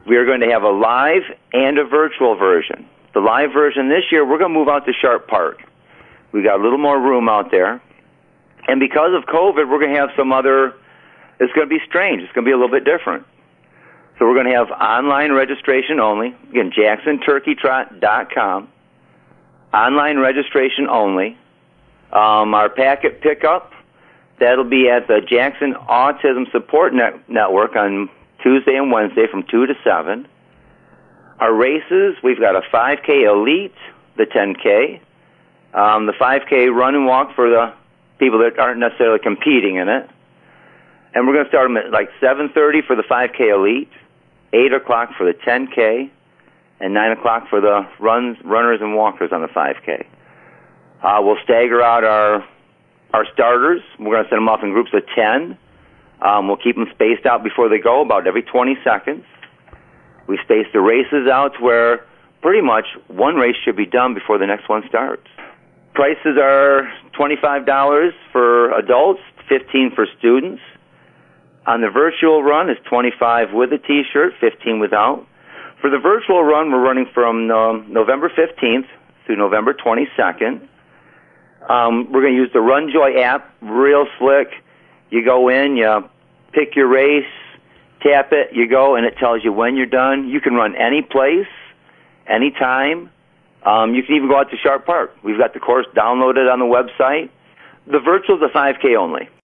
We are going to have a live and a virtual version. The live version this year, we're going to move out to Sharp Park. We got a little more room out there. And because of COVID, we're going to have some other, it's going to be strange. It's going to be a little bit different. So we're going to have online registration only. Again, JacksonTurkeyTrot.com. Online registration only. Our packet pickup, that'll be at the Jackson Autism Support Network on Tuesday and Wednesday from 2 to 7. Our races, we've got a 5K Elite, the 10K, the 5K run and walk for the people that aren't necessarily competing in it. And we're going to start them at like 7:30 for the 5K Elite, 8 o'clock for the 10K, and 9 o'clock for the runners and walkers on the 5K. We'll stagger out our starters. We're going to send them off in groups of 10. We'll keep them spaced out before they go, about every 20 seconds. We space the races out to where pretty much one race should be done before the next one starts. Prices are $25 for adults, $15 for students. On the virtual run, it's $25 with a T-shirt, $15 without. For the virtual run, we're running from November 15th through November 22nd. We're going to use the RunJoy app, real slick. You go in, you pick your race, tap it, you go, and it tells you when you're done. You can run any place, any time. You can even go out to Sharp Park. We've got the course downloaded on the website. The virtual is a 5K only.